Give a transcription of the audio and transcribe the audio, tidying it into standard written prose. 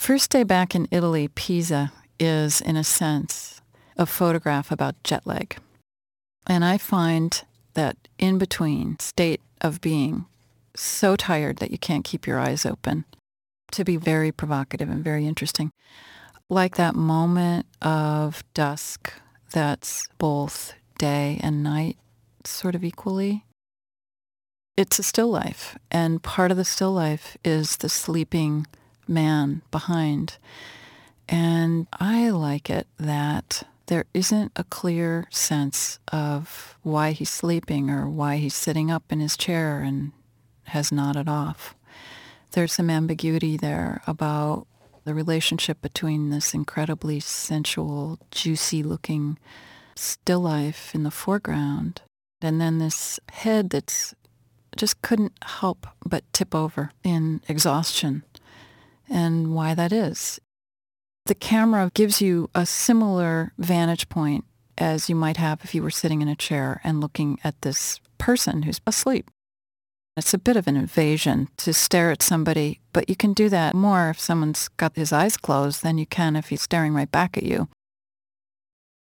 First Day Back in Italy, Pisa, is, in a sense, a photograph about jet lag. And I find that in-between state of being so tired that you can't keep your eyes open to be very provocative and very interesting. Like that moment of dusk that's both day and night, sort of equally. It's a still life, and part of the still life is the sleeping man behind. And I like it that there isn't a clear sense of why he's sleeping or why he's sitting up in his chair and has nodded off. There's some ambiguity there about the relationship between this incredibly sensual, juicy-looking still life in the foreground and then this head that's just couldn't help but tip over in exhaustion, and why that is. The camera gives you a similar vantage point as you might have if you were sitting in a chair and looking at this person who's asleep. It's a bit of an invasion to stare at somebody, but you can do that more if someone's got his eyes closed than you can if he's staring right back at you.